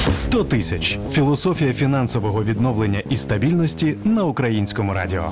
100 тисяч. Філософія фінансового відновлення і стабільності на Українському радіо.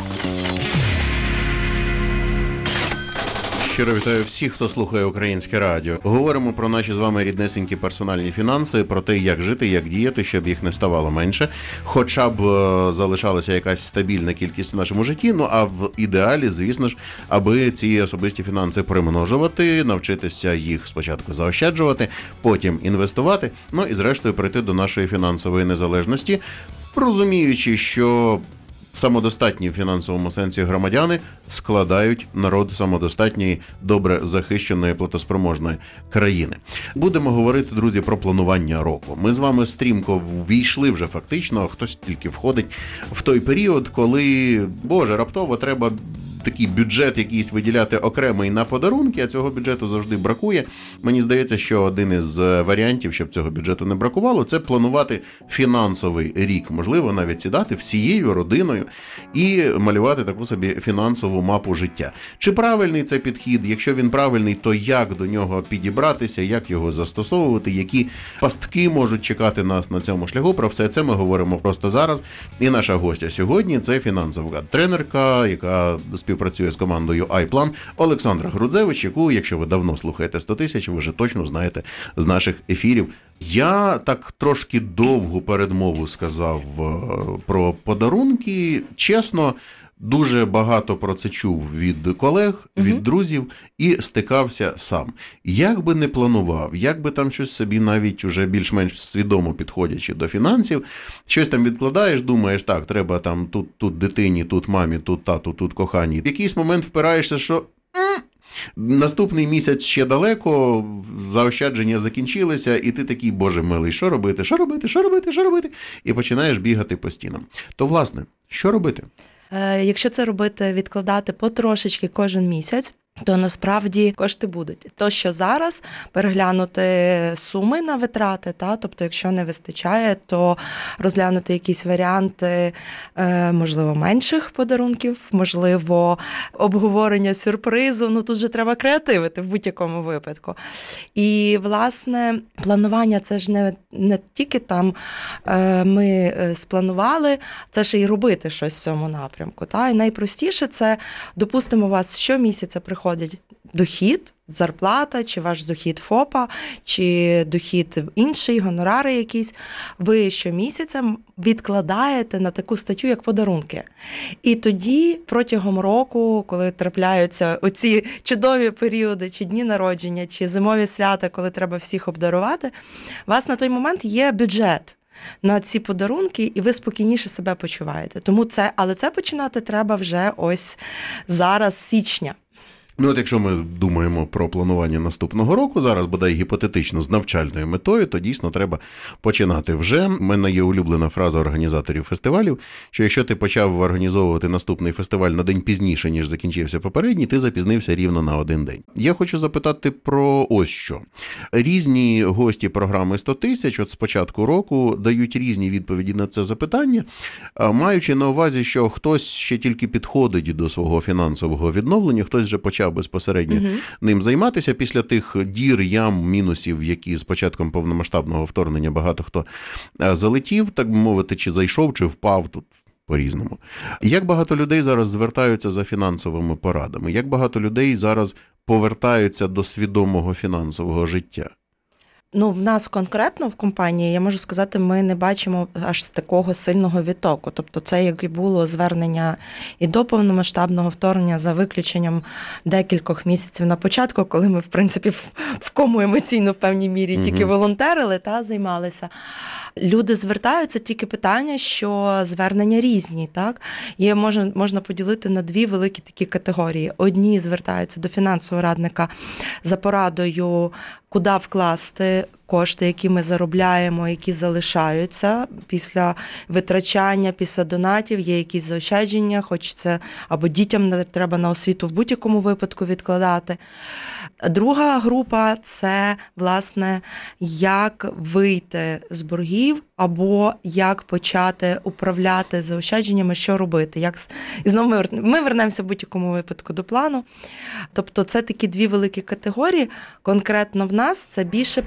Щиро вітаю всіх, хто слухає Українське радіо. Говоримо про наші з вами ріднесенькі персональні фінанси, про те, як жити, як діяти, щоб їх не ставало менше, хоча б залишалася якась стабільна кількість в нашому житті, ну а в ідеалі, звісно ж, аби ці особисті фінанси примножувати, навчитися їх спочатку заощаджувати, потім інвестувати, ну і зрештою прийти до нашої фінансової незалежності, розуміючи, що самодостатні в фінансовому сенсі громадяни складають народ самодостатньої, добре захищеної, платоспроможної країни. Будемо говорити, друзі, про планування року. Ми з вами стрімко ввійшли вже фактично, а хтось тільки входить в той період, коли, раптово треба такий бюджет якийсь виділяти окремий на подарунки, а цього бюджету завжди бракує. Мені здається, що один із варіантів, щоб цього бюджету не бракувало, це планувати фінансовий рік. Можливо, навіть сідати всією родиною і малювати таку собі фінансову мапу життя. Чи правильний це підхід? Якщо він правильний, то як до нього підібратися, як його застосовувати, які пастки можуть чекати нас на цьому шляху? Про все це ми говоримо просто зараз. І наша гостя сьогодні – це фінансова тренерка, яка співпрацює з командою iPlan, Олександра Грудзевич, яку, якщо ви давно слухаєте 100 тисяч, ви вже точно знаєте з наших ефірів. Я так трошки довгу передмову сказав про подарунки. Чесно, дуже багато про це чув від колег, від друзів і стикався сам. Як би не планував, як би там щось собі навіть уже більш-менш свідомо підходячи до фінансів, щось там відкладаєш, думаєш, так, треба там тут дитині, тут мамі, тут тату, тут коханій. В якийсь момент впираєшся, що наступний місяць ще далеко, заощадження закінчилися, і ти такий, боже милий, що робити, що робити, що робити, що робити? І починаєш бігати по стінам. То, власне, що робити? Якщо це робити, відкладати потрошечки кожен місяць, то насправді кошти будуть. То, що зараз переглянути суми на витрати, тобто якщо не вистачає, то розглянути якісь варіанти, можливо, менших подарунків, можливо, обговорення сюрпризу, тут же треба креативити в будь-якому випадку. І, власне, планування – це ж не тільки там ми спланували, це ж і робити щось в цьому напрямку. І найпростіше – це, допустимо, у вас щомісяця приходить дохід, зарплата, чи ваш дохід ФОПа, чи дохід інший, гонорари якісь, ви щомісяця відкладаєте на таку статтю, як подарунки. І тоді протягом року, коли трапляються оці чудові періоди, чи дні народження, чи зимові свята, коли треба всіх обдарувати, у вас на той момент є бюджет на ці подарунки, і ви спокійніше себе почуваєте. Але це починати треба вже ось зараз, з січня. Ну, от якщо ми думаємо про планування наступного року, зараз, бодай гіпотетично, з навчальною метою, то дійсно треба починати вже. У мене є улюблена фраза організаторів фестивалів, що якщо ти почав організовувати наступний фестиваль на день пізніше, ніж закінчився попередній, ти запізнився рівно на один день. Я хочу запитати про ось що. Різні гості програми 100 тисяч от з початку року дають різні відповіді на це запитання, маючи на увазі, що хтось ще тільки підходить до свого фінансового відновлення, хтось вже почав безпосередньо ним займатися після тих дір, ям, мінусів, які з початком повномасштабного вторгнення багато хто залетів, так би мовити, чи зайшов, чи впав тут по-різному. Як багато людей зараз звертаються за фінансовими порадами? Як багато людей зараз повертаються до свідомого фінансового життя? В нас конкретно в компанії, я можу сказати, ми не бачимо аж такого сильного відтоку. Тобто це, як і було звернення і до повномасштабного вторгнення, за виключенням декількох місяців на початку, коли ми, в принципі, в кому емоційно в певній мірі тільки волонтерили та займалися. Люди звертаються, тільки питання, що звернення різні. Є, можна поділити на дві великі такі категорії. Одні звертаються до фінансового радника за порадою, куди вкласти кошти, які ми заробляємо, які залишаються після витрачання, після донатів, є якісь заощадження, хочеться, або дітям треба на освіту в будь-якому випадку відкладати. Друга група – це, власне, як вийти з боргів, або як почати управляти заощадженнями, що робити. І знову ми вернемося в будь-якому випадку до плану. Тобто це такі дві великі категорії. Конкретно в нас це більше перша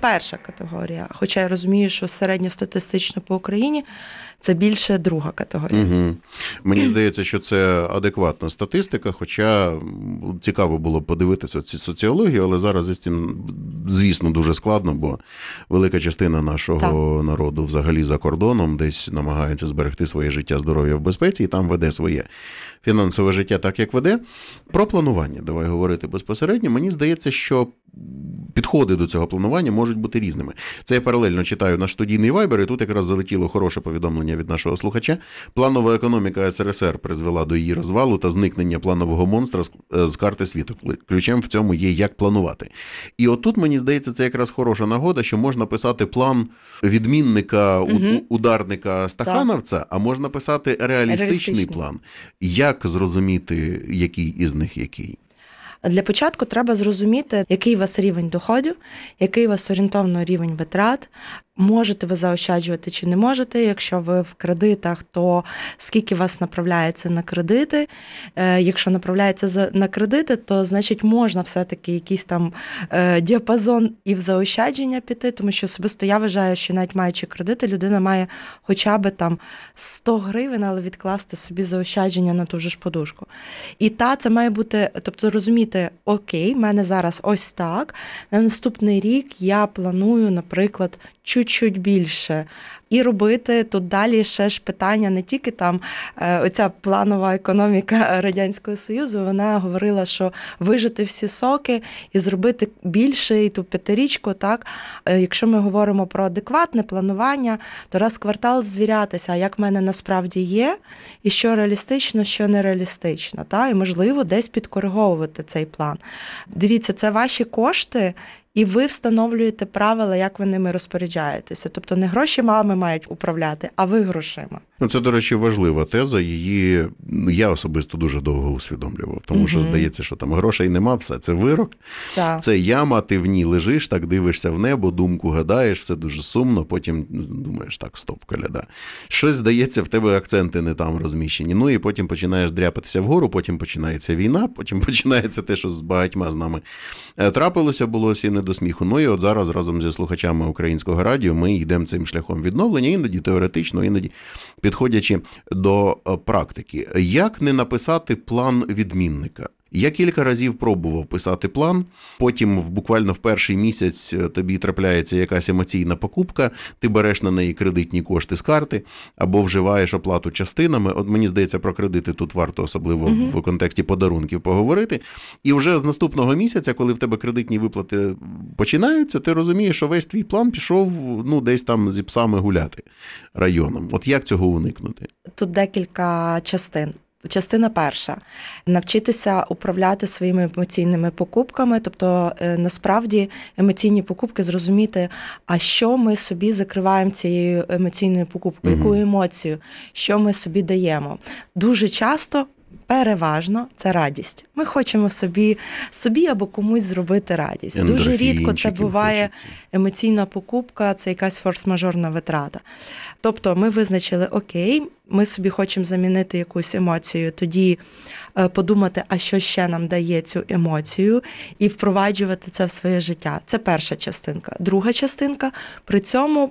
категорія. Хоча я розумію, що середньостатистично по Україні це більше друга категорія. Угу. Мені здається, що це адекватна статистика, хоча цікаво було б подивитися соціологію, але зараз із цим, звісно, дуже складно, бо велика частина нашого народу взагалі за кордоном десь намагається зберегти своє життя, здоров'я в безпеці, і там веде своє фінансове життя так, як веде. Про планування, давай говорити безпосередньо. Мені здається, що підходи до цього планування можуть бути різними. Це я паралельно читаю наш студійний Viber, і тут якраз залетіло хороше повідомлення від нашого слухача. Планова економіка СРСР призвела до її розвалу та зникнення планового монстра з карти світу. Ключем в цьому є, як планувати. І отут, мені здається, це якраз хороша нагода, що можна писати план відмінника, ударника, стахановця, а можна писати реалістичний план. Як зрозуміти, який із них який? Для початку треба зрозуміти, який у вас рівень доходів, який у вас орієнтовно рівень витрат, можете ви заощаджувати чи не можете. Якщо ви в кредитах, то скільки вас направляється на кредити. Якщо направляється на кредити, то, значить, можна все-таки якийсь там діапазон і в заощадження піти, тому що особисто я вважаю, що навіть маючи кредити, людина має хоча б там 100 гривень, але відкласти собі заощадження на ту ж подушку. І це має бути, тобто розуміти, окей, в мене зараз ось так, на наступний рік я планую, наприклад, чуть-чуть більше. І робити тут далі ще ж питання не тільки там оця планова економіка Радянського Союзу, вона говорила, що вижити всі соки і зробити більше, і ту п'ятирічку, так. Якщо ми говоримо про адекватне планування, то раз в квартал звірятися, як в мене насправді є, і що реалістично, що нереалістично, так, і можливо десь підкориговувати цей план. Дивіться, це ваші кошти, і ви встановлюєте правила, як ви ними розпоряджаєтеся. Тобто не гроші мами мають управляти, а ви грошима. Це, до речі, важлива теза. Її я особисто дуже довго усвідомлював. Тому що здається, що там грошей нема, все. Це вирок. Так. Це яма, ти в ній лежиш, так дивишся в небо, думку гадаєш, все дуже сумно. Потім думаєш, так, стоп, коляда. Щось, здається, в тебе акценти не там розміщені. Ну і потім починаєш дряпатися вгору, потім починається війна, потім починається те, що з багатьма з нами трапилося, було всім не до сміху. Ну і от зараз разом зі слухачами Українського радіо ми йдемо цим шляхом відновлення, іноді теоретично, іноді підходячи до практики. Як не написати план відмінника? Я кілька разів пробував писати план, потім буквально в перший місяць тобі трапляється якась емоційна покупка, ти береш на неї кредитні кошти з карти або вживаєш оплату частинами. От мені здається, про кредити тут варто особливо в контексті подарунків поговорити. І вже з наступного місяця, коли в тебе кредитні виплати починаються, ти розумієш, що весь твій план пішов десь там зі псами гуляти районом. От як цього уникнути? Тут декілька частин. Частина перша – навчитися управляти своїми емоційними покупками, тобто насправді емоційні покупки зрозуміти, а що ми собі закриваємо цією емоційною покупкою, яку емоцію, що ми собі даємо. Дуже часто, переважно, це радість. Ми хочемо собі або комусь зробити радість. Дуже рідко це буває емоційна покупка, це якась форс-мажорна витрата. Тобто ми визначили, окей, ми собі хочемо замінити якусь емоцію, тоді подумати, а що ще нам дає цю емоцію, і впроваджувати це в своє життя. Це перша частинка. Друга частинка – при цьому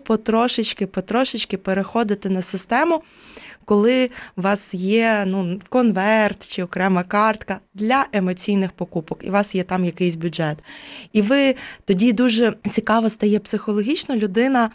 потрошечки переходити на систему, коли у вас є конверт чи окрема картка для емоційних покупок, і у вас є там якийсь бюджет. І ви тоді дуже цікаво стає психологічно, людина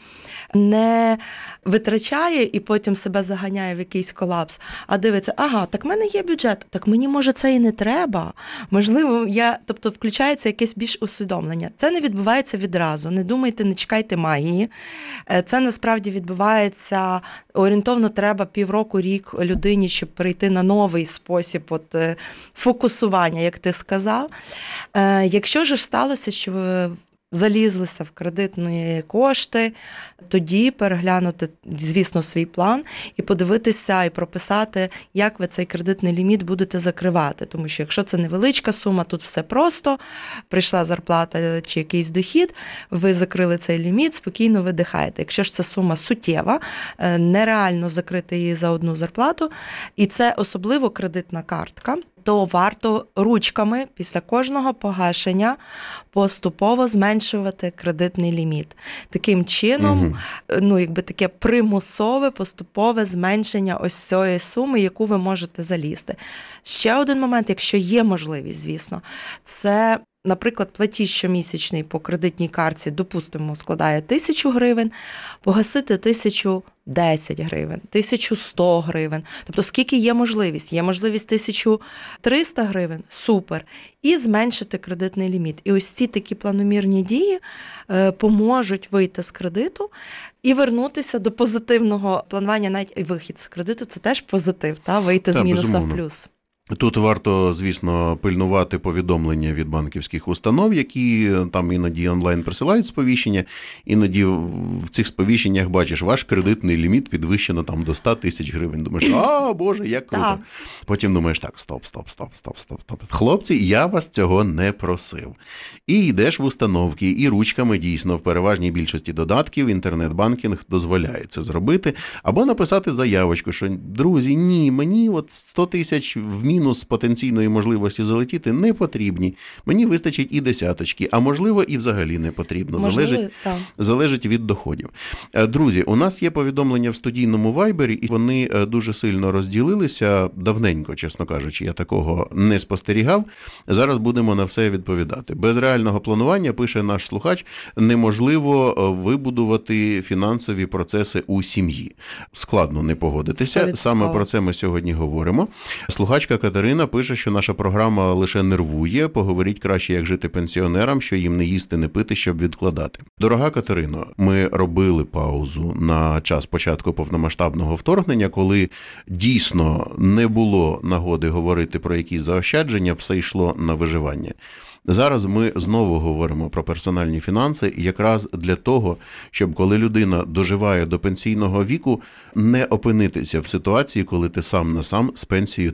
не витрачає і потім себе заганяє в якийсь колапс, а дивиться, так в мене є бюджет, так мені, може, це і не треба. Можливо, тобто включається якесь більш усвідомлення. Це не відбувається відразу, не думайте, не чекайте магії. Це насправді відбувається, орієнтовно треба півроку-рік людині, щоб перейти на новий спосіб фокусування, як ти сказав. Якщо ж сталося, що ви залізлися в кредитні кошти, тоді переглянути, звісно, свій план і подивитися, і прописати, як ви цей кредитний ліміт будете закривати. Тому що якщо це невеличка сума, тут все просто, прийшла зарплата чи якийсь дохід, ви закрили цей ліміт, спокійно видихаєте. Якщо ж це сума суттєва, нереально закрити її за одну зарплату, і це особливо кредитна картка, то варто ручками після кожного погашення поступово зменшувати кредитний ліміт. Таким чином, таке примусове, поступове зменшення ось цієї суми, яку ви можете залізти. Ще один момент, якщо є можливість, звісно, це, наприклад, платіж щомісячний по кредитній картці, допустимо, складає 1000 гривень, погасити 1010 гривень, 1100 гривень. Тобто, скільки є можливість? Є можливість 1300 гривень? Супер. І зменшити кредитний ліміт. І ось ці такі планомірні дії поможуть вийти з кредиту і вернутися до позитивного планування. Навіть і вихід з кредиту – це теж позитив, вийти з мінуса безумовно. в плюс. Тут варто, звісно, пильнувати повідомлення від банківських установ, які там іноді онлайн присилають сповіщення, іноді в цих сповіщеннях бачиш, ваш кредитний ліміт підвищено там до 100 тисяч гривень. Думаєш, Боже, як круто. Так. Потім думаєш, так, стоп. Хлопці, я вас цього не просив. І йдеш в установки, і ручками дійсно в переважній більшості додатків інтернет-банкінг дозволяє це зробити, або написати заявочку, що, друзі, ні, мені 100 тисяч в мінус потенційної можливості залетіти не потрібні. Мені вистачить і десяточки, а можливо і взагалі не потрібно. Залежить від доходів. Друзі, у нас є повідомлення в студійному вайбері, і вони дуже сильно розділилися. Давненько, чесно кажучи, я такого не спостерігав. Зараз будемо на все відповідати. Без реального планування, пише наш слухач, неможливо вибудувати фінансові процеси у сім'ї. Складно не погодитися. 100%. Саме про це ми сьогодні говоримо. Слухачка Катерина пише, що наша програма лише нервує. Поговоріть краще, як жити пенсіонерам, що їм не їсти, не пити, щоб відкладати. Дорога Катерино, ми робили паузу на час початку повномасштабного вторгнення, коли дійсно не було нагоди говорити про якісь заощадження, все йшло на виживання. Зараз ми знову говоримо про персональні фінанси якраз для того, щоб коли людина доживає до пенсійного віку, не опинитися в ситуації, коли ти сам на сам з пенсією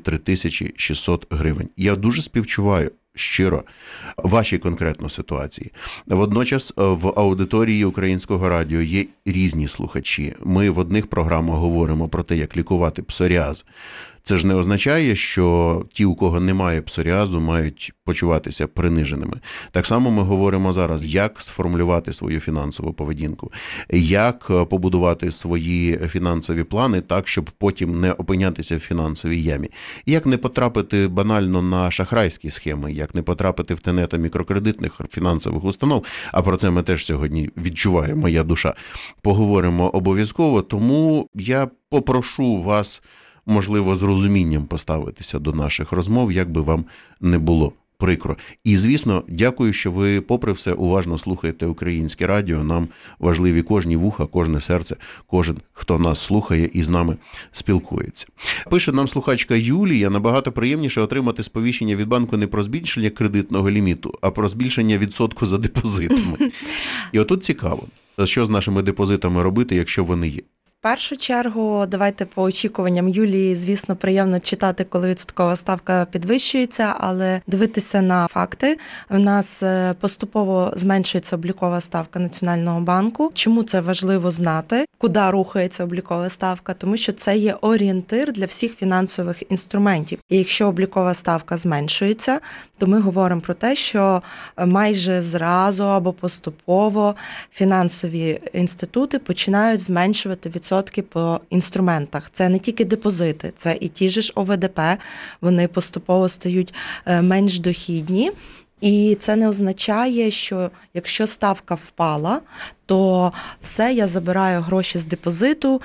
3600 гривень. Я дуже співчуваю щиро вашій конкретно ситуації. Водночас в аудиторії Українського радіо є різні слухачі. Ми в одних програмах говоримо про те, як лікувати псоріаз. Це ж не означає, що ті, у кого немає псоріазу, мають почуватися приниженими. Так само ми говоримо зараз, як сформулювати свою фінансову поведінку, як побудувати свої фінансові плани так, щоб потім не опинятися в фінансовій ямі, як не потрапити банально на шахрайські схеми, як не потрапити в тенета мікрокредитних фінансових установ, а про це ми теж сьогодні відчуває моя душа. Поговоримо обов'язково, тому я попрошу вас, можливо, з розумінням поставитися до наших розмов, як би вам не було прикро. І, звісно, дякую, що ви, попри все, уважно слухаєте Українське радіо. Нам важливі кожні вуха, кожне серце, кожен, хто нас слухає і з нами спілкується. Пише нам слухачка Юлія, набагато приємніше отримати сповіщення від банку не про збільшення кредитного ліміту, а про збільшення відсотку за депозитами. І отут цікаво, що з нашими депозитами робити, якщо вони є. В першу чергу, давайте по очікуванням Юлії, звісно, приємно читати, коли відсоткова ставка підвищується, але дивитися на факти. В нас поступово зменшується облікова ставка Національного банку. Чому це важливо знати? Куди рухається облікова ставка? Тому що це є орієнтир для всіх фінансових інструментів. І якщо облікова ставка зменшується, то ми говоримо про те, що майже зразу або поступово фінансові інститути починають зменшувати відсотки по інструментах. Це не тільки депозити, це і ті ж ОВДП, вони поступово стають менш дохідні. І це не означає, що якщо ставка впала, то все, я забираю гроші з депозиту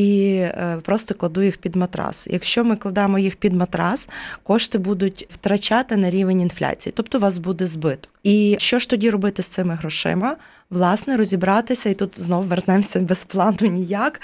і просто кладу їх під матрас. Якщо ми кладемо їх під матрас, кошти будуть втрачати на рівень інфляції, тобто у вас буде збиток. І що ж тоді робити з цими грошима? Власне, розібратися, і тут знову вернемося без плану ніяк.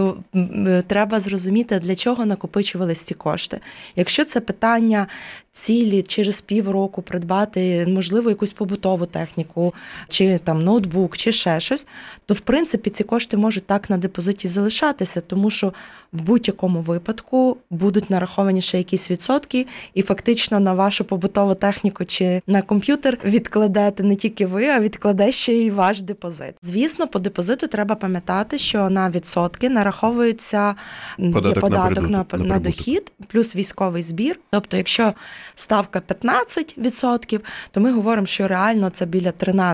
Треба зрозуміти, для чого накопичувались ці кошти. Якщо це питання цілі через півроку придбати, можливо, якусь побутову техніку, чи там ноутбук, чи ще щось, то, в принципі, ці кошти можуть так на депозиті залишатися, тому що в будь-якому випадку будуть нараховані ще якісь відсотки, і фактично на вашу побутову техніку чи на комп'ютер відкладете не тільки ви, а відкладе ще й ваш ваш депозит. Звісно, по депозиту треба пам'ятати, що на відсотки нараховується податок на дохід, плюс військовий збір. Тобто, якщо ставка 15%, то ми говоримо, що реально це біля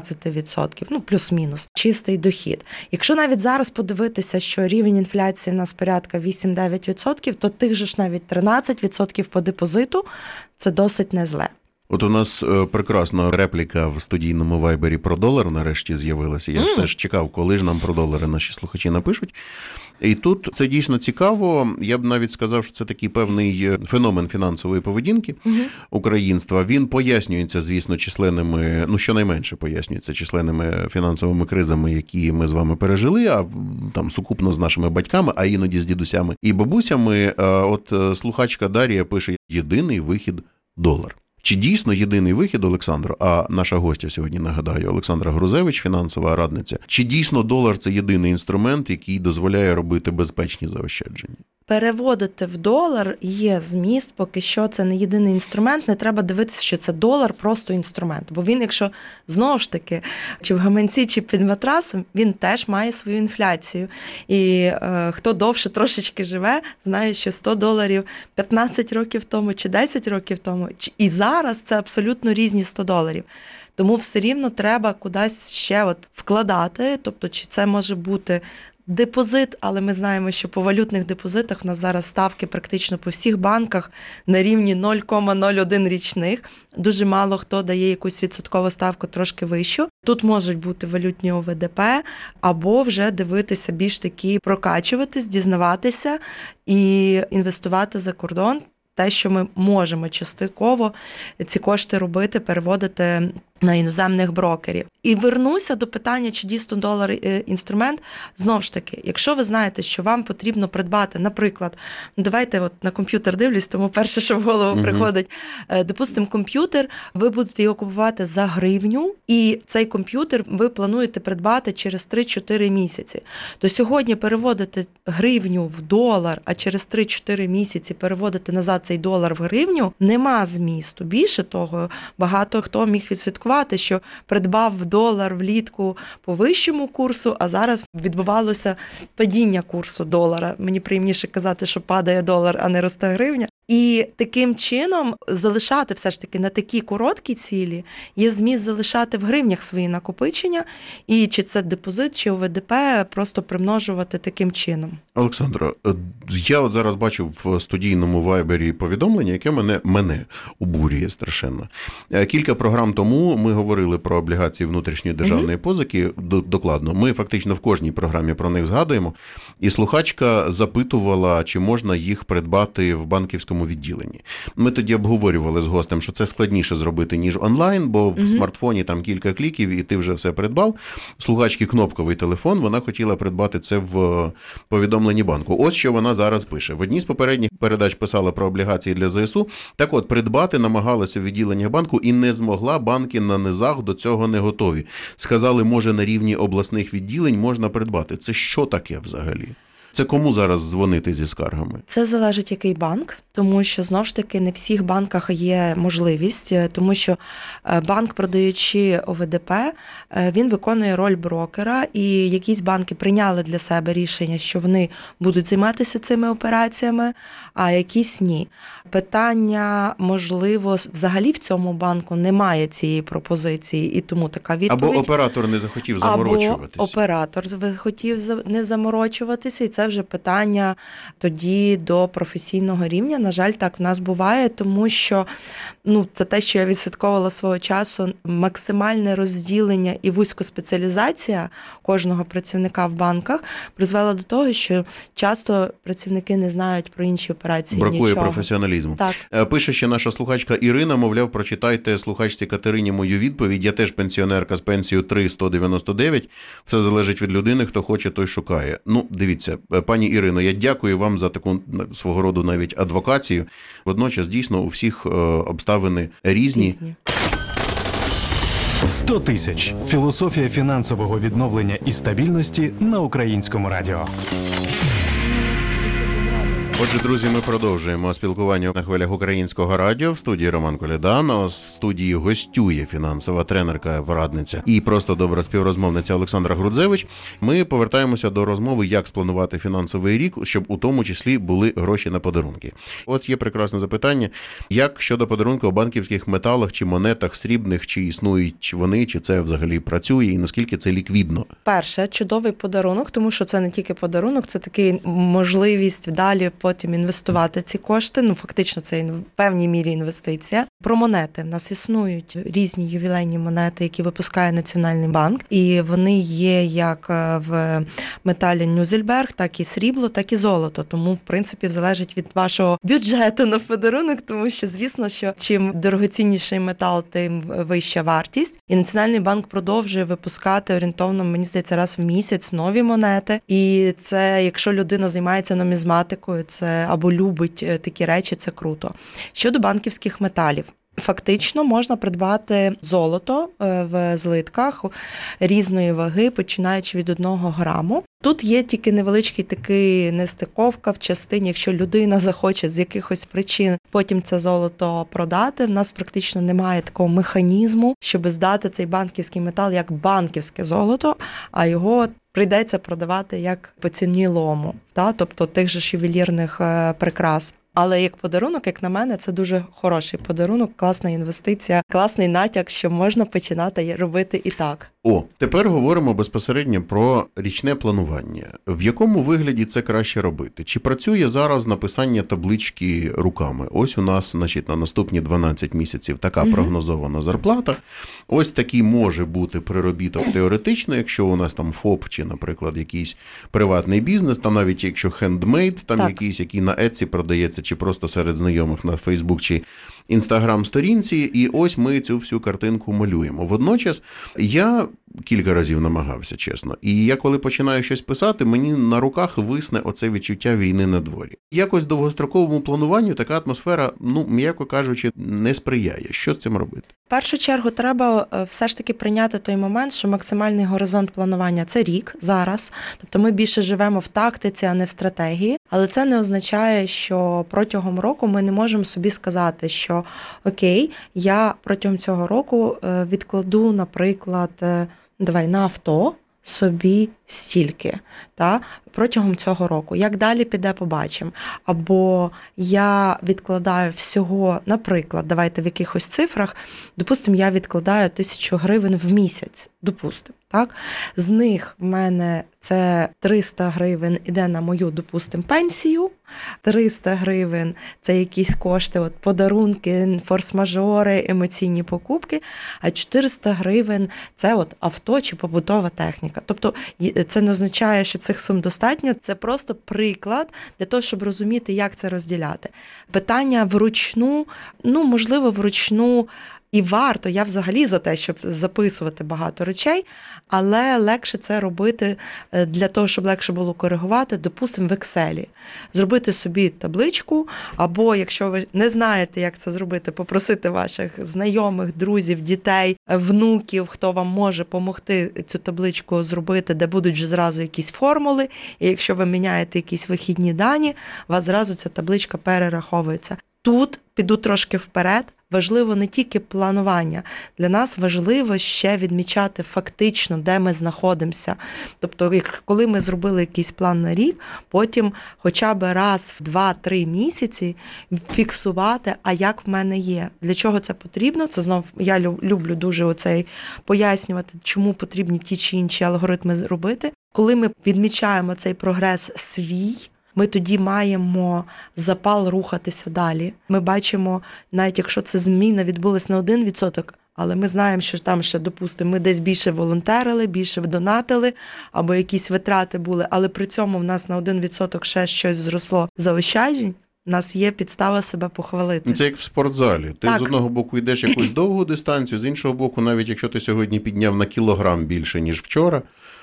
13%, ну плюс-мінус, чистий дохід. Якщо навіть зараз подивитися, що рівень інфляції в нас порядка 8-9%, то тих же ж навіть 13% по депозиту – це досить не зле. От у нас прекрасна репліка в студійному вайбері про долар нарешті з'явилася. Я все ж чекав, коли ж нам про долари наші слухачі напишуть. І тут це дійсно цікаво. Я б навіть сказав, що це такий певний феномен фінансової поведінки українства. Він пояснюється, звісно, численними, ну щонайменше пояснюється численними фінансовими кризами, які ми з вами пережили, а там сукупно з нашими батьками, а іноді з дідусями і бабусями. От слухачка Дар'я пише: єдиний вихід – долар. Чи дійсно єдиний вихід, Олександро, а наша гостя сьогодні, нагадаю, Олександра Грузевич, фінансова радниця, чи дійсно долар – це єдиний інструмент, який дозволяє робити безпечні заощадження? Переводити в долар є зміст, поки що це не єдиний інструмент, не треба дивитися, що це долар просто інструмент. Бо він, якщо знову ж таки, чи в гаманці, чи під матрасом, він теж має свою інфляцію. І хто довше трошечки живе, знає, що $100 15 років тому, чи 10 років тому, і зараз це абсолютно різні $100. Тому все рівно треба кудись ще вкладати, тобто чи це може бути депозит, але ми знаємо, що по валютних депозитах у нас зараз ставки практично по всіх банках на рівні 0,01 річних. Дуже мало хто дає якусь відсоткову ставку трошки вищу. Тут можуть бути валютні ОВДП, або вже дивитися більш такі, прокачуватись, дізнаватися і інвестувати за кордон. Те, що ми можемо частково ці кошти робити, переводити на іноземних брокерів. І вернуся до питання, чи дійсно долар інструмент. Знову ж таки, якщо ви знаєте, що вам потрібно придбати, наприклад, давайте на комп'ютер дивлюсь, тому перше, що в голову приходить, допустимо, комп'ютер, ви будете його купувати за гривню, і цей комп'ютер ви плануєте придбати через 3-4 місяці. То сьогодні переводити гривню в долар, а через 3-4 місяці переводити назад цей долар в гривню, нема змісту. Більше того, багато хто міг відслідкувати, що придбав долар влітку по вищому курсу, а зараз відбувалося падіння курсу долара. Мені приємніше казати, що падає долар, а не росте гривня. І таким чином залишати все ж таки на такі короткі цілі є зміст залишати в гривнях свої накопичення, і чи це депозит, чи ОВДП, просто примножувати таким чином. Олександро, я от зараз бачу в студійному вайбері повідомлення, яке мене обурює страшенно. Кілька програм тому ми говорили про облігації внутрішньої державної позики докладно. Ми фактично в кожній програмі про них згадуємо. І слухачка запитувала, чи можна їх придбати в банківському відділенні. Ми тоді обговорювали з гостем, що це складніше зробити, ніж онлайн, бо в смартфоні там кілька кліків, і ти вже все придбав. Слухачки кнопковий телефон, вона хотіла придбати це в повідомленні банку. Ось що вона зараз пише. В одній з попередніх передач писала про облігації для ЗСУ. Так от, придбати намагалася в відділеннях банку і не змогла, банки на низах до цього не готові. Сказали, може на рівні обласних відділень можна придбати. Це що таке взагалі? Це кому зараз дзвонити зі скаргами? Це залежить, який банк, тому що, знову ж таки, не в всіх банках є можливість, тому що банк, продаючи ОВДП, він виконує роль брокера, і якісь банки прийняли для себе рішення, що вони будуть займатися цими операціями, а якісь ні. Питання, можливо, взагалі в цьому банку немає цієї пропозиції, і тому така відповідь. Або оператор не захотів заморочуватися. Або оператор захотів не заморочуватися, і це вже питання тоді до професійного рівня. На жаль, так в нас буває, тому що це те, що я відслідковувала свого часу, максимальне розділення і вузькоспеціалізація кожного працівника в банках призвела до того, що часто працівники не знають про інші операції. Бракує нічого. Професіоналізму. Так. Пише ще наша слухачка Ірина, мовляв, прочитайте слухачці Катерині мою відповідь. Я теж пенсіонерка з пенсією 3,199. Все залежить від людини, хто хоче, той шукає. Дивіться, пані Ірино, я дякую вам за таку свого роду навіть адвокацію. Водночас, дійсно, у всіх обставини різні. 100 тисяч. Філософія фінансового відновлення і стабільності на Українському радіо. Отже, друзі, ми продовжуємо спілкування на хвилях Українського радіо. В студії Роман Коляда, в студії гостює фінансова тренерка, порадниця і просто добра співрозмовниця Олександра Грудзевич. Ми повертаємося до розмови, як спланувати фінансовий рік, щоб у тому числі були гроші на подарунки. От є прекрасне запитання, як щодо подарунку у банківських металах чи монетах срібних, чи існують вони, чи це взагалі працює, і наскільки це ліквідно? Перше, чудовий подарунок, тому що це не тільки подарунок, це такий можливість далі потім інвестувати ці кошти. Ну, фактично, це в певній мірі інвестиція. Про монети. В нас існують різні ювілейні монети, які випускає Національний банк. І вони є як в металі Нюзельберг, так і срібло, так і золото. Тому, в принципі, залежить від вашого бюджету на подарунок, тому що, звісно, що чим дорогоцінніший метал, тим вища вартість. І Національний банк продовжує випускати орієнтовно, мені здається, раз в місяць нові монети. І це, якщо людина займається нумізматикою, це або любить такі речі, це круто. Щодо банківських металів. Фактично можна придбати золото в злитках різної ваги, починаючи від 1 граму. Тут є тільки невеличкий такий нестиковка в частині, якщо людина захоче з якихось причин потім це золото продати, в нас практично немає такого механізму, щоб здати цей банківський метал як банківське золото, а його прийдеться продавати як по ціні лому, тобто тих же ювелірних прикрас. Але як подарунок, як на мене, це дуже хороший подарунок, класна інвестиція, класний натяк, що можна починати робити і так. Тепер говоримо безпосередньо про річне планування. В якому вигляді це краще робити? Чи працює зараз написання таблички руками? Ось у нас, на наступні 12 місяців така прогнозована зарплата. Ось такий може бути приробіток теоретично, якщо у нас там ФОП чи, наприклад, якийсь приватний бізнес, та навіть якщо хендмейд, там якийсь, який на Etsy продається, чи просто серед знайомих на Фейсбук чи Інстаграм-сторінці, і ось ми цю всю картинку малюємо. Водночас я кілька разів намагався, чесно. І я коли починаю щось писати, мені на руках висне оце відчуття війни на дворі. Якось довгостроковому плануванню така атмосфера, м'яко кажучи, не сприяє. Що з цим робити? В першу чергу треба все ж таки прийняти той момент, що максимальний горизонт планування – це рік зараз. Тобто ми більше живемо в тактиці, а не в стратегії. Але це не означає, що протягом року ми не можемо собі сказати, що окей, я протягом цього року відкладу, наприклад, на авто собі стільки, протягом цього року. Як далі піде, побачимо. Або я відкладаю всього, наприклад, давайте в якихось цифрах, допустимо, я відкладаю 1000 гривень в місяць, допустимо. Так? З них в мене це 300 гривень іде на мою, допустимо, пенсію, 300 гривень – це якісь кошти, подарунки, форс-мажори, емоційні покупки, а 400 гривень – це авто чи побутова техніка. Тобто це не означає, що цих сум достатньо, це просто приклад для того, щоб розуміти, як це розділяти. Питання вручну, можливо, вручну і варто, я взагалі за те, щоб записувати багато речей, але легше це робити для того, щоб легше було коригувати, допустимо, в Excel. Зробити собі табличку, або, якщо ви не знаєте, як це зробити, попросити ваших знайомих, друзів, дітей, внуків, хто вам може допомогти цю табличку зробити, де будуть вже зразу якісь формули, і якщо ви міняєте якісь вихідні дані, у вас зразу ця табличка перераховується. Тут піду трошки вперед. Важливо не тільки планування. Для нас важливо ще відмічати фактично, де ми знаходимося. Тобто, коли ми зробили якийсь план на рік, потім хоча б раз в 2-3 місяці фіксувати, а як в мене є. Для чого це потрібно? Це знов, я люблю дуже пояснювати, чому потрібні ті чи інші алгоритми робити. Коли ми відмічаємо цей прогрес свій, ми тоді маємо запал рухатися далі. Ми бачимо, навіть якщо це зміна відбулась на 1%, але ми знаємо, що там ще, допустимо, ми десь більше волонтерили, більше донатили, або якісь витрати були, але при цьому в нас на 1% ще щось зросло заощаджень, у нас є підстава себе похвалити. Це як в спортзалі. Ти з одного боку йдеш якусь довгу дистанцію, з іншого боку, навіть якщо ти сьогодні підняв на кілограм більше, ніж вчора,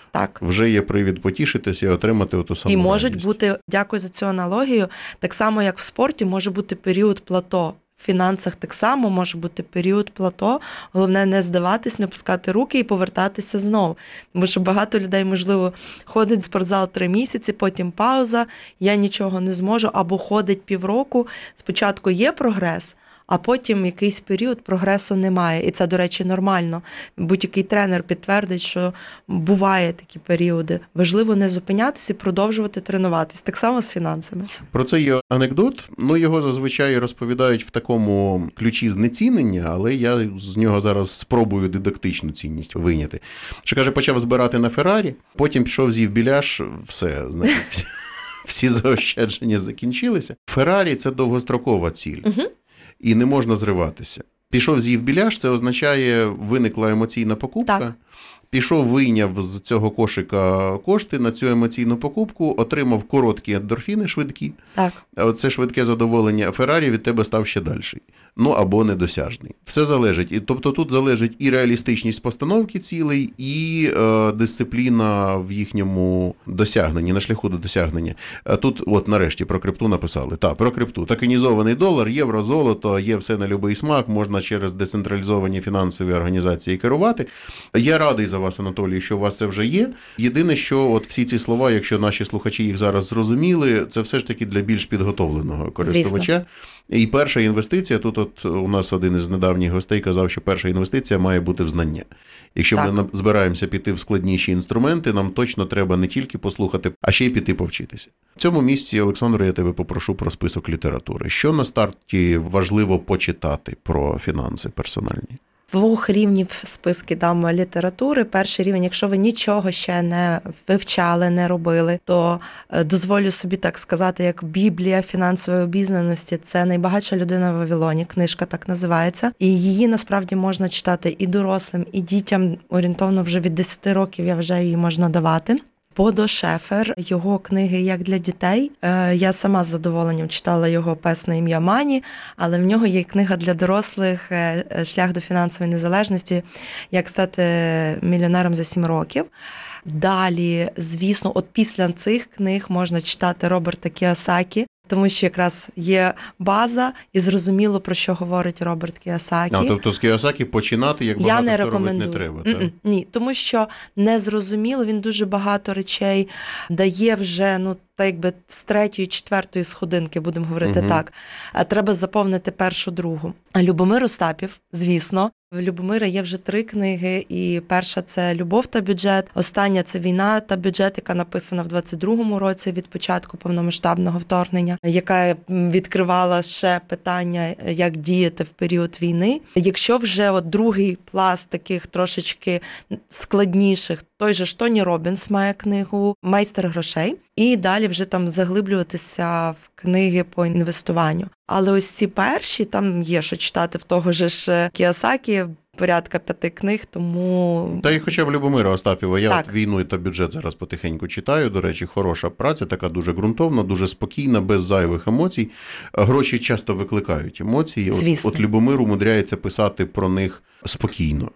вже є привід потішитися і отримати оту саму радість. І можуть радість. бути, дякую за цю аналогію, так само, як в спорті, може бути період плато. В фінансах так само може бути період плато. Головне не здаватись, не пускати руки і повертатися знову. Тому що багато людей, можливо, ходить в спортзал 3 місяці, потім пауза, я нічого не зможу, або ходить півроку. Спочатку є прогрес, а потім якийсь період прогресу немає. І це, до речі, нормально. Будь-який тренер підтвердить, що буває такі періоди. Важливо не зупинятися і продовжувати тренуватись. Так само з фінансами. Про це є анекдот. Його зазвичай розповідають в такому ключі знецінення, але я з нього зараз спробую дидактичну цінність вийняти. Що каже, почав збирати на Феррарі, потім пішов, з'їв біляш, все, значить, всі заощадження закінчилися. Феррарі – це довгострокова ціль. І не можна зриватися. Пішов, з'їв біляш, це означає, виникла емоційна покупка. Так. Пішов, вийняв з цього кошика кошти на цю емоційну покупку, отримав короткі ендорфіни швидкі. Так. Оце швидке задоволення. Феррарі від тебе став ще дальший. Або недосяжний. Все залежить. Тобто тут залежить і реалістичність постановки цілей, і дисципліна в їхньому досягненні, на шляху до досягнення. Тут, нарешті, про крипту написали. Про крипту. Токенізований долар, євро, золото, є все на любий смак, можна через децентралізовані фінансові організації керувати. Я радий за вас, Анатолій, що у вас це вже є. Єдине, що всі ці слова, якщо наші слухачі їх зараз зрозуміли, це все ж таки для більш підготовленого користувача. Звісно. І перша інвестиція, тут у нас один із недавніх гостей казав, що перша інвестиція має бути в знання. Якщо ми збираємося піти в складніші інструменти, нам точно треба не тільки послухати, а ще й піти повчитися. В цьому місці, Олександре, я тебе попрошу про список літератури. Що на старті важливо почитати про фінанси персональні? 2 рівнів списки дам літератури. Перший рівень, якщо ви нічого ще не вивчали, не робили, то дозволю собі так сказати, як Біблія фінансової обізнаності. Це «Найбагатша людина в Вавилоні», книжка так називається. І її насправді можна читати і дорослим, і дітям. Орієнтовно вже від 10 років, я вважаю, її можна давати. Бодо Шефер, його книги «Як для дітей». Я сама з задоволенням читала його «Пес на ім'я Мані», але в нього є книга для дорослих «Шлях до фінансової незалежності. Як стати мільйонером за 7 років». Далі, звісно, після цих книг можна читати Роберта Кіосакі, тому що якраз є база і зрозуміло, про що говорить Роберт Кіосакі. Тобто з Кіосакі починати, як багато хто робить, не треба. Так? Ні, тому що незрозуміло, він дуже багато речей дає вже, так якби з 3-ї, 4-ї сходинки, будемо говорити так. Треба заповнити 1-ю, 2-у. Любомир Остапів, звісно. В Любомира є вже 3 книги, і перша – це «Любов та бюджет», остання – це «Війна та бюджет», яка написана в 22-му році від початку повномасштабного вторгнення, яка відкривала ще питання, як діяти в період війни. Якщо вже другий пласт таких трошечки складніших, той же ж Тоні Роббінс має книгу «Майстер грошей», і далі вже там заглиблюватися в книги по інвестуванню. Але ось ці перші, там є що читати в того ж Кіосакі, порядка 5 книг, тому... Та й хоча б Любомира Остапєва. Я «Війну та бюджет» зараз потихеньку читаю. До речі, хороша праця, така дуже ґрунтовна, дуже спокійна, без зайвих емоцій. Гроші часто викликають емоції. От Любомир умудряється писати про них спокійно.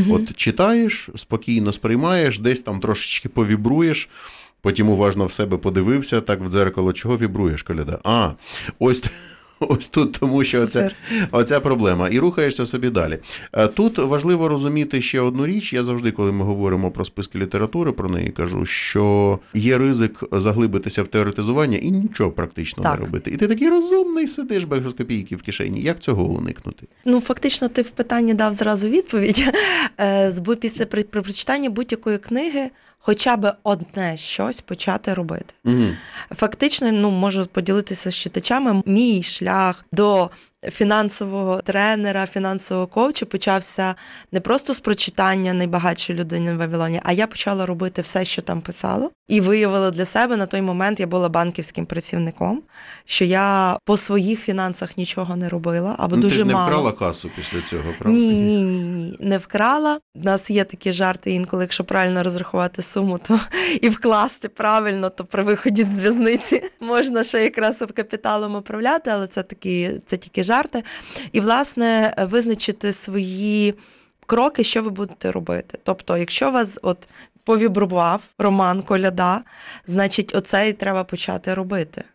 Читаєш, спокійно сприймаєш, десь там трошечки повібруєш, потім уважно в себе подивився, так в дзеркало, чого вібруєш, Коляда? Ось тут, тому що оця проблема. І рухаєшся собі далі. Тут важливо розуміти ще одну річ. Я завжди, коли ми говоримо про списки літератури, про неї кажу, що є ризик заглибитися в теоретизування і нічого практично не робити. І ти такий розумний сидиш без копійки в кишені. Як цього уникнути? Фактично, ти в питанні дав зразу відповідь. Після прочитання будь-якої книги хоча б одне щось почати робити. Фактично, можу поділитися з читачами, мій шлях до фінансового тренера, фінансового коуча почався не просто з прочитання «Найбагатшої людини в Вавилоні», а я почала робити все, що там писало. І виявила для себе, на той момент я була банківським працівником, що я по своїх фінансах нічого не робила, або дуже мало. Ти ж не вкрала касу після цього, правда? Ні, не вкрала. У нас є такі жарти інколи, якщо правильно розрахувати суму, то і вкласти правильно, то при виході з в'язниці можна ще якраз капіталом управляти, але це тільки жарти. І, власне, визначити свої кроки, що ви будете робити. Тобто, якщо вас повібрував Роман Коляда, значить, оце і треба почати робити.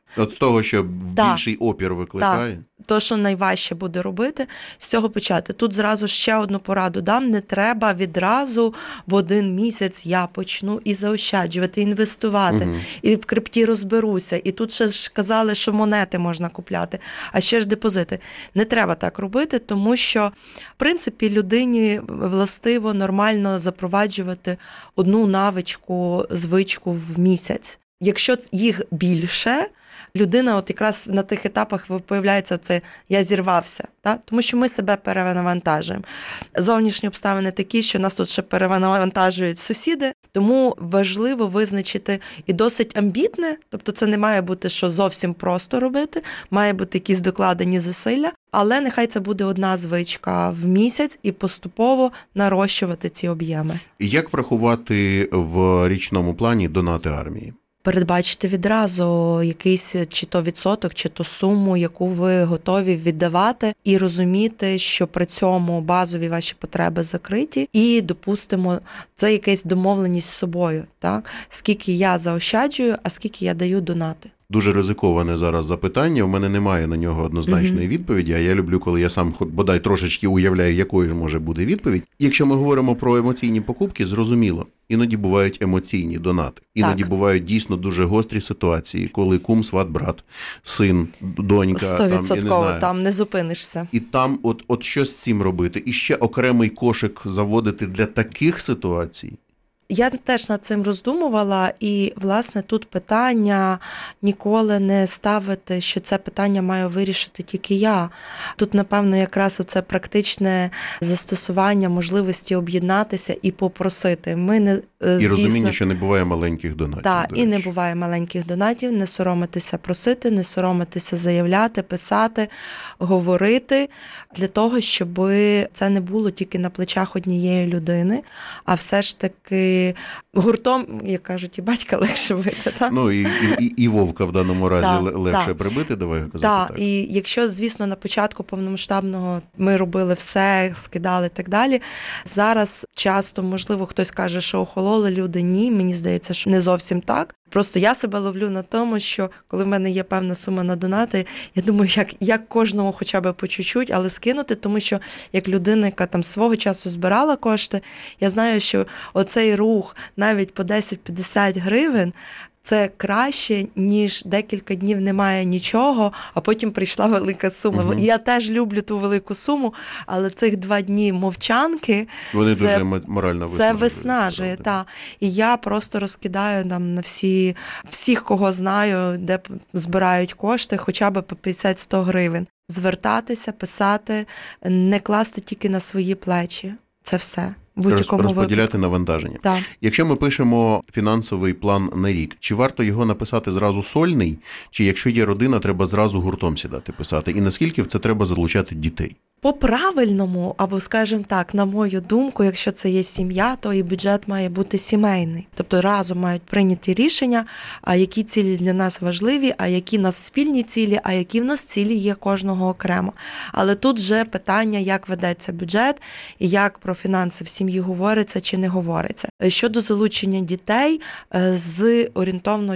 От з того, що Так. більший опір викликає? То, що найважче буде робити, з цього почати. Тут зразу ще одну пораду дам. Не треба відразу в один місяць я почну і заощаджувати, інвестувати, і в крипті розберуся. І тут ще ж казали, що монети можна купляти, а ще ж депозити. Не треба так робити, тому що, в принципі, людині властиво нормально запроваджувати одну навичку, звичку в місяць. Якщо їх більше, людина от якраз на тих етапах появляється це «я зірвався», так? Тому що ми себе перевантажуємо. Зовнішні обставини такі, що нас тут ще перевантажують сусіди, тому важливо визначити і досить амбітне, тобто це не має бути, що зовсім просто робити, має бути якісь докладені зусилля, але нехай це буде одна звичка в місяць і поступово нарощувати ці об'єми. Як врахувати в річному плані донати армії? Передбачити відразу якийсь чи то відсоток, чи то суму, яку ви готові віддавати, і розуміти, що при цьому базові ваші потреби закриті, і, допустимо, це якась домовленість з собою, так? Скільки я заощаджую, а скільки я даю донати. Дуже ризиковане зараз запитання, в мене немає на нього однозначної відповіді, а я люблю, коли я сам бодай трошечки уявляю, якою ж може бути відповідь. Якщо ми говоримо про емоційні покупки, зрозуміло, іноді бувають емоційні донати. Іноді бувають дійсно дуже гострі ситуації, коли кум, сват, брат, син, донька, 100% там не зупинишся. І там от що з цим робити? І ще окремий кошик заводити для таких ситуацій? Я теж над цим роздумувала, і, власне, тут питання ніколи не ставити, що це питання маю вирішити тільки я. Тут, напевно, якраз оце практичне застосування можливості об'єднатися і попросити. Ми не, звісно, і розуміння, що не буває маленьких донатів. Так, і не буває маленьких донатів, не соромитися просити, не соромитися заявляти, писати, говорити, для того, щоб це не було тільки на плечах однієї людини, а все ж таки гуртом, як кажуть, і батька легше бити. Так? Ну, і вовка в даному разі легше прибити, давай казати так. І якщо, звісно, на початку повномасштабного ми робили все, скидали і так далі, зараз часто, можливо, хтось каже, що охололи люди. Ні, мені здається, що не зовсім так. Просто я себе ловлю на тому, що коли в мене є певна сума на донати, я думаю, як кожного хоча б по чуть-чуть, але скинути, тому що як людина, яка там свого часу збирала кошти, я знаю, що оцей рух навіть по 10-50 гривень, це краще, ніж декілька днів немає нічого, а потім прийшла велика сума. Угу. Я теж люблю ту велику суму, але цих 2 дні мовчанки, вони дуже морально це виснажує. Та. І я просто розкидаю нам на всіх, кого знаю, де збирають кошти, хоча б по 50-100 гривень. Звертатися, писати, не класти тільки на свої плечі. Це все. Розподіляти навантаження. Так. Якщо ми пишемо фінансовий план на рік, чи варто його написати зразу сольний, чи якщо є родина, треба зразу гуртом сідати писати? І наскільки в це треба залучати дітей? По-правильному, або, скажімо так, на мою думку, якщо це є сім'я, то і бюджет має бути сімейний. Тобто разом мають прийняти рішення, а які цілі для нас важливі, а які в нас спільні цілі, а які в нас цілі є кожного окремо. Але тут вже питання, як ведеться бюджет і як про фінанси в сім'ї говориться чи не говориться. Щодо залучення дітей з орієнтовно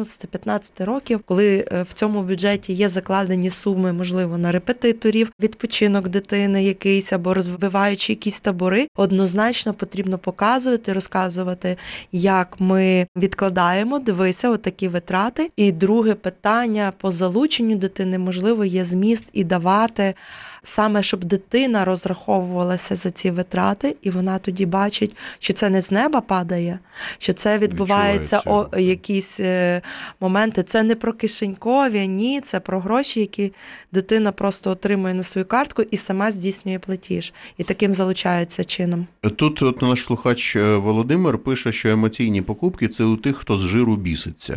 14-15 років, коли в цьому бюджеті є закладені суми, можливо, на репетиторів, відпочинок дитини якийсь або розвиваючи якісь табори, однозначно потрібно показувати, розказувати, як ми відкладаємо, дивися, отакі витрати. І друге питання по залученню дитини, можливо, є зміст і давати саме, щоб дитина розраховувалася за ці витрати, і вона тоді бачить, що це не з неба падає, що це відбувається якісь моменти. Це не про кишенькові, ні, це про гроші, які дитина просто отримує на свою картку і сама здійснює платіж. І таким залучається чином. Тут наш слухач Володимир пише, що емоційні покупки – це у тих, хто з жиру біситься.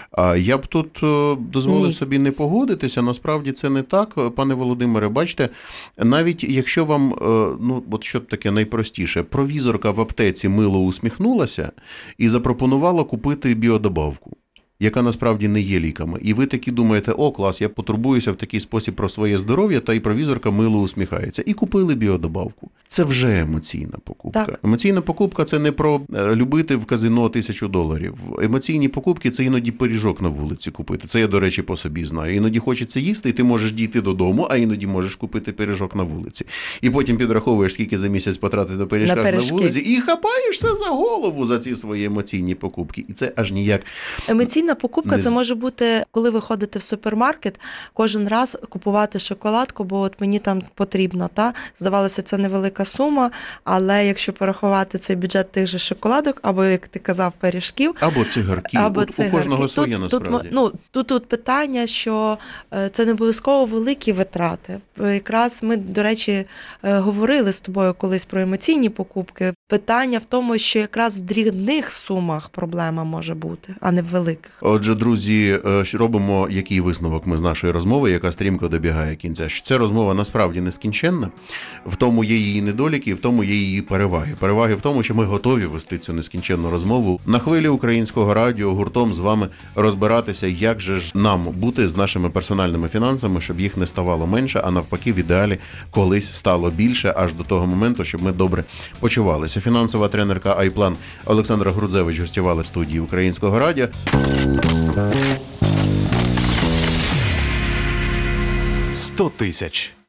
Я б тут дозволив собі не погодитися, насправді це не так. Пане Володимире, бачите, навіть якщо вам, от що таке найпростіше, провізорка в аптеці мило усміхнулася і запропонувала купити біодобавку. яка насправді не є ліками. І ви такі думаєте, о, клас, я потурбуюся в такий спосіб про своє здоров'я, та й провізорка мило усміхається. І купили біодобавку. Це вже емоційна покупка. Так. Емоційна покупка – це не про любити в казино $1000. Емоційні покупки – це іноді пиріжок на вулиці купити. Це я, до речі, по собі знаю. Іноді хочеться їсти, і ти можеш дійти додому, а іноді можеш купити пиріжок на вулиці. І потім підраховуєш, скільки за місяць потратити до пиріжка на вулиці, і хапаєшся за голову за ці свої емоційні покупки. І це аж ніяк... Емоційна покупка це може бути, коли ви ходите в супермаркет, кожен раз купувати шоколадку, бо от мені там потрібно. Здавалося, це невелика сума, але якщо порахувати цей бюджет тих же шоколадок, або, як ти казав, пиріжків, або цигарки. У кожного своє насправді. Тут питання, що це не обов'язково великі витрати. Якраз ми, до речі, говорили з тобою колись про емоційні покупки. Питання в тому, що якраз в дрібних сумах проблема може бути, а не в великих. Отже, друзі, робимо який висновок ми з нашої розмови, яка стрімко добігає кінця. Що ця розмова насправді нескінченна, в тому є її недоліки, в тому є її переваги. Переваги в тому, що ми готові вести цю нескінченну розмову на хвилі Українського радіо, гуртом з вами розбиратися, як же ж нам бути з нашими персональними фінансами, щоб їх не ставало менше, а навпаки в ідеалі колись стало більше, аж до того моменту, щоб ми добре почувалися. Фінансова тренерка Айплан Олександра Грудзевич гостювала в студії Українського радіо. 100 000.